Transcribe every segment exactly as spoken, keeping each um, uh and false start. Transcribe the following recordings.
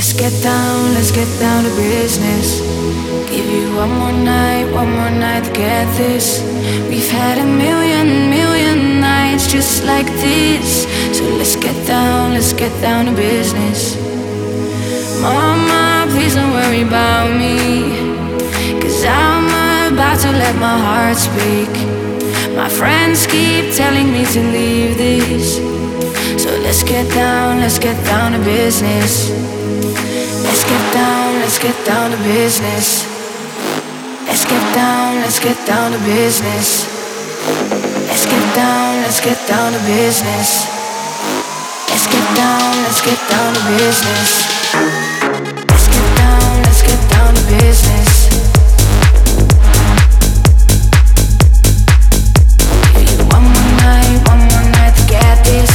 Let's get down, let's get down to business. Give you one more night, one more night to get this. We've had a million, million nights just like this. So let's get down, let's get down to business. Mama, please don't worry about me, 'cause I'm about to let my heart speak. My friends keep telling me to leave this. So let's get down, let's get down to business. Let's get down, let's get down to business. Let's get down, let's get down to business. Let's get down, let's get down to business. Let's get down, let's get down to business. Let's get down, let's get down to business. Give you one more night, one more night to get this.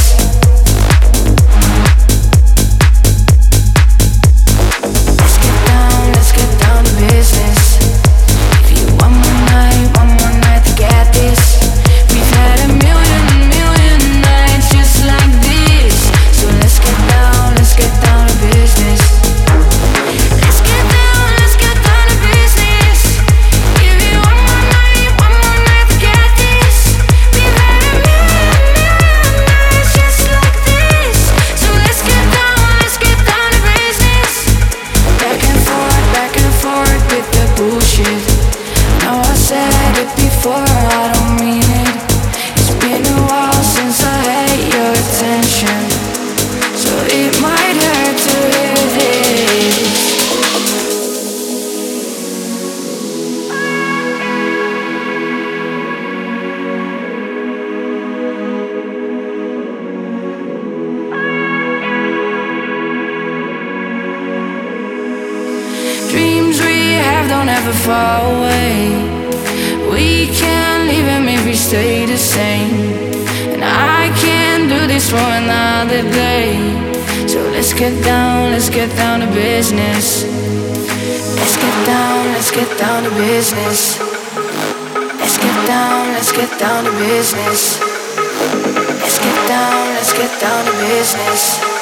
Let's get down, let's get down to business. Give you one more night, one more night to get this. We've had a million, million nights just like this. So let's get down, let's get down to business. Let's get down, let's get down to business. Give you one more night, one more night to get this. We've had a million, million nights just like this. So let's get down, let's get down to business. Back and forth, back and forth with the bullshit. Know I said it before, I don't mean it. It's been a while since I had your attention, so it might hurt to hear this. Dreams we have don't ever fall away. We can't leave them if we stay the same. And I can't do this for another day. So let's get down, let's get down to business. Let's get down, let's get down to business. Let's get down, let's get down to business. Let's get down, let's get down to business.